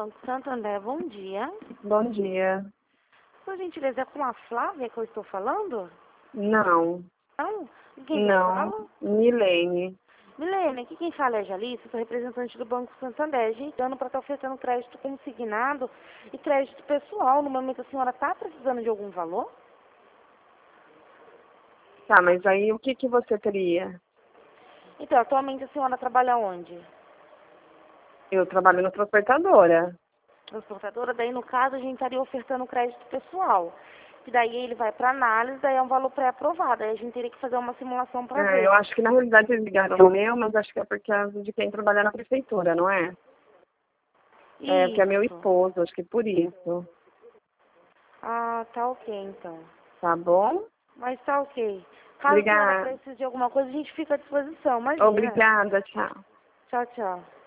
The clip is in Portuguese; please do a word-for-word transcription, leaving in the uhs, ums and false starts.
Banco Santander, bom dia. Bom dia. Por gentileza, é com a Flávia que eu estou falando? Não. Não? Quem que eu Não. falo? Milene. Milene, aqui quem fala é a Jalice, sou representante do Banco Santander. A gente dando para estar oferecendo crédito consignado e crédito pessoal. No momento a senhora está precisando de algum valor? Tá, mas aí o que que você queria? Então, atualmente a senhora trabalha onde? Eu trabalho na transportadora. Transportadora, daí no caso a gente estaria ofertando crédito pessoal. Que daí ele vai para análise, daí é um valor pré-aprovado. Aí a gente teria que fazer uma simulação para É, ver. eu acho que na realidade eles ligaram no meu, mas acho que é por causa de quem trabalha na prefeitura, não é? É, porque é meu Isso. esposo, acho que por isso. Ah, tá ok então. Tá bom? Mas tá ok. Caso a senhora Obrigada. precise de alguma coisa, a gente fica à disposição, imagina. Obrigada, tchau. Tchau, tchau.